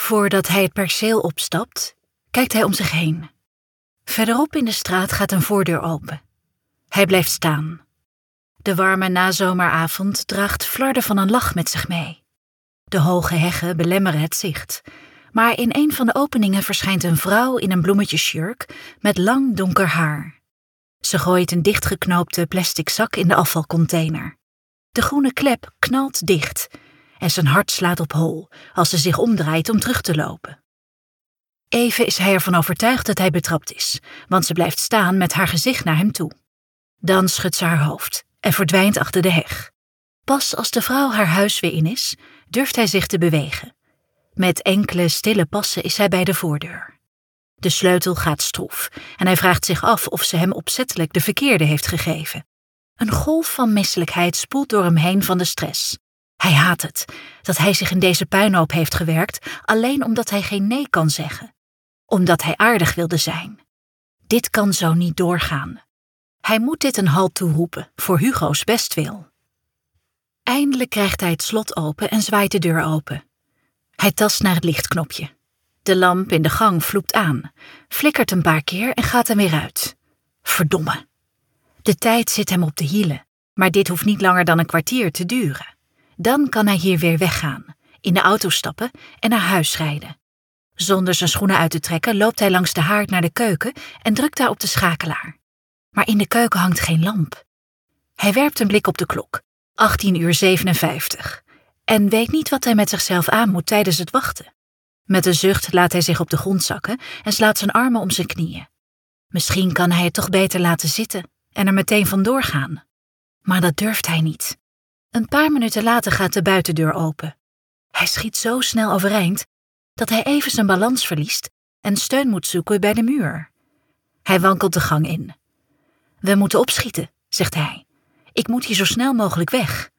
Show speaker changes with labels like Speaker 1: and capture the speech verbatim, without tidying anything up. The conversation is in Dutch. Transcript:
Speaker 1: Voordat hij het perceel opstapt, kijkt hij om zich heen. Verderop in de straat gaat een voordeur open. Hij blijft staan. De warme nazomeravond draagt flarden van een lach met zich mee. De hoge heggen belemmeren het zicht, maar in een van de openingen verschijnt een vrouw in een bloemetjesjurk met lang donker haar. Ze gooit een dichtgeknoopte plastic zak in de afvalcontainer. De groene klep knalt dicht en zijn hart slaat op hol als ze zich omdraait om terug te lopen. Even is hij ervan overtuigd dat hij betrapt is, want ze blijft staan met haar gezicht naar hem toe. Dan schudt ze haar hoofd en verdwijnt achter de heg. Pas als de vrouw haar huis weer in is, durft hij zich te bewegen. Met enkele stille passen is hij bij de voordeur. De sleutel gaat stroef en hij vraagt zich af of ze hem opzettelijk de verkeerde heeft gegeven. Een golf van misselijkheid spoelt door hem heen van de stress. Hij haat het, dat hij zich in deze puinhoop heeft gewerkt, alleen omdat hij geen nee kan zeggen. Omdat hij aardig wilde zijn. Dit kan zo niet doorgaan. Hij moet dit een halt toeroepen, voor Hugo's bestwil. Eindelijk krijgt hij het slot open en zwaait de deur open. Hij tast naar het lichtknopje. De lamp in de gang vloept aan, flikkert een paar keer en gaat er weer uit. Verdomme. De tijd zit hem op de hielen, maar dit hoeft niet langer dan een kwartier te duren. Dan kan hij hier weer weggaan, in de auto stappen en naar huis rijden. Zonder zijn schoenen uit te trekken loopt hij langs de haard naar de keuken en drukt daar op de schakelaar. Maar in de keuken hangt geen lamp. Hij werpt een blik op de klok, achttien uur zevenenvijftig, en weet niet wat hij met zichzelf aan moet tijdens het wachten. Met een zucht laat hij zich op de grond zakken en slaat zijn armen om zijn knieën. Misschien kan hij het toch beter laten zitten en er meteen vandoor gaan. Maar dat durft hij niet. Een paar minuten later gaat de buitendeur open. Hij schiet zo snel overeind dat hij even zijn balans verliest en steun moet zoeken bij de muur. Hij wankelt de gang in. We moeten opschieten, zegt hij. Ik moet hier zo snel mogelijk weg.